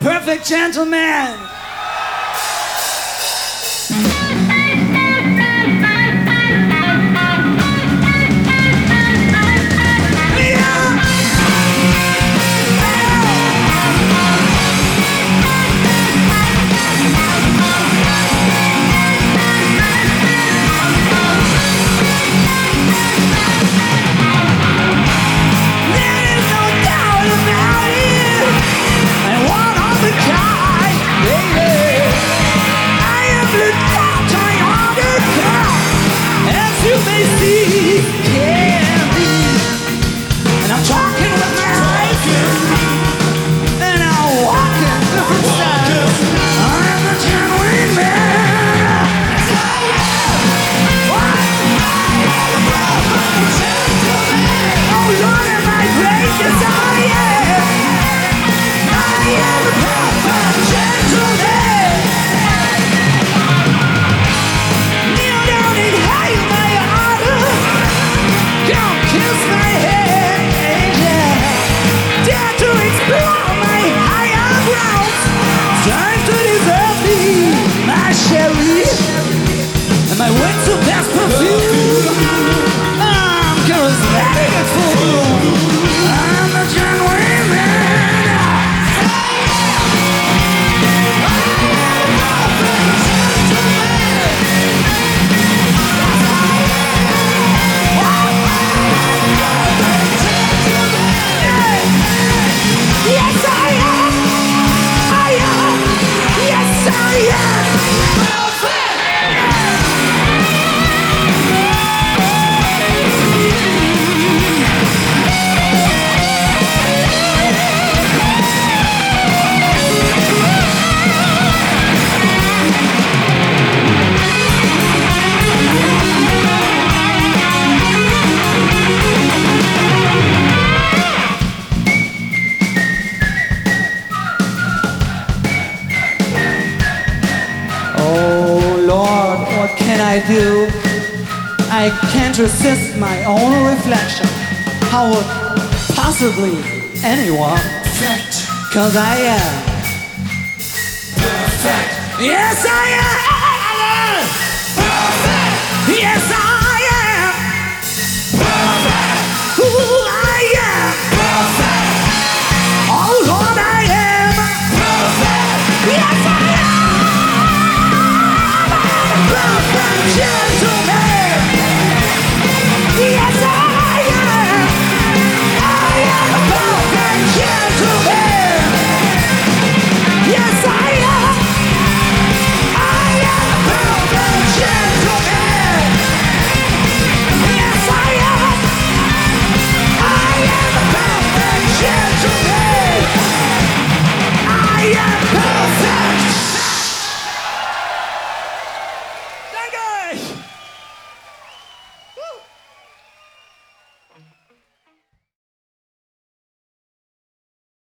Perfect gentleman. My winter best perfume. I'm charismatic and full. I'm the genuine man. Yes, I am. I am. Yes, I am. What can I do? I can't resist my own reflection. How would possibly anyone? Perfect. 'Cause I am Perfect. Yes, I am. Perfect. Yes, I am.